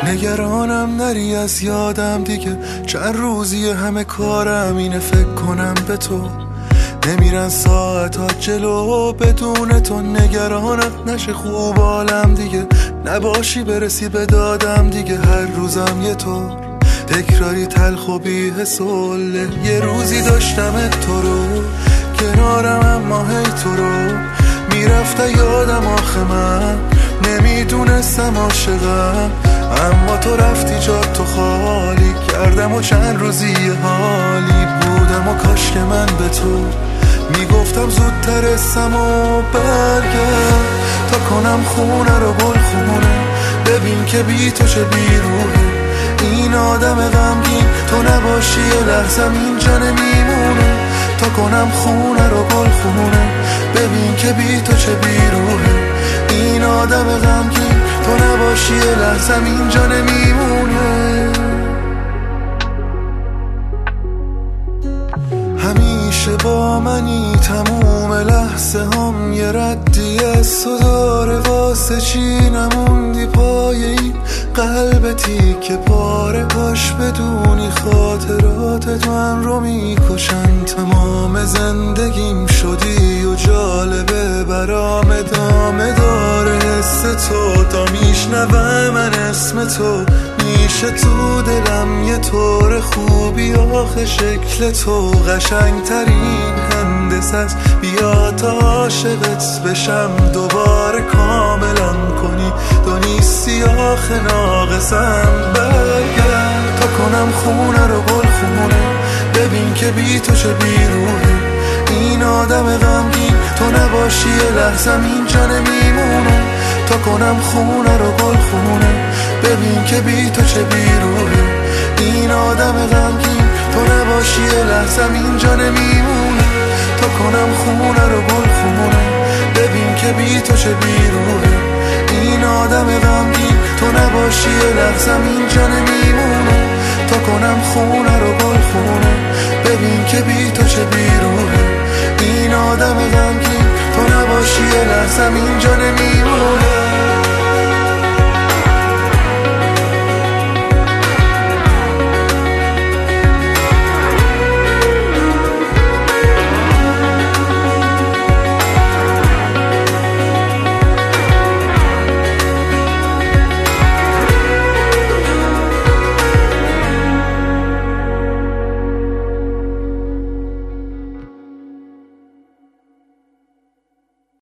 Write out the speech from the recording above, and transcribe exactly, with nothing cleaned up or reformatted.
نگرانم نری از یادم دیگه، چند روزی همه کارم اینه فکر کنم به تو. نمیرن ساعتات جلو بدون تو، نگرانم نشه خوب حالم دیگه، نباشی برسی به دادم دیگه. هر روزم یه طور تکراری تلخ و بی حسوله. یه روزی داشتم تو رو کنارم، اما هی تو رو میرفته یادم. آخه من نمیدونستم عاشقم، اما تو رفتی جا تو خالی کردم و چند روزی حالی بودم. و کاش که من به تو میگفتم زودتر اسم و برگرد تا کنم خونه رو گل خونه. ببین که بی تو چه بیروحه این آدم غمگین، تو نباشی یه لحظم اینجا نمیمونه. تا کنم خونه رو گل خونه. ببین که بی تو چه بیروحه این آدم غمگین، تو نباشی یه لحظم اینجا نمیمونه. همیشه با منی تموم لحظه هم، یه ردی از تو داره واسه چی نموندی پای این قلبتی که پاره. کاش بدونی خاطرات من رو میکشن، تمام زندگیم شدی و جالبه برام ادامه داره حس تو. تا میشنوه من اسم تو میشه تو دلم یه طور خوبی. آخه شکل تو قشنگ ترین هندسه است، بیا تا عاشقت بشم دوباره کاملا کنی. تو نیستی آخه ناقصم، برگرد تا کنم خونه رو گل خونه. ببین که بی تو چه بیروحه این آدم غمگین، تو نباشی یه لحظم اینجا نمیمونه. تا کنم خونه رو گل خونه. ببین که بی تو چه بیروحه این آدم غمگین، تو نباشی یه لحظم اینجا نمیمونه. تا کنم خونه رو گل خونه. ببین که بی تو چه بیروحه این آدم غمگین، تو نباشی یه لحظم اینجا نمیمونه. تا کنم خونه رو گل خونه. ببین که بی تو چه بیروحه این آدم غمگین، تو نباشی یه لحظم اینجا نمیمونه.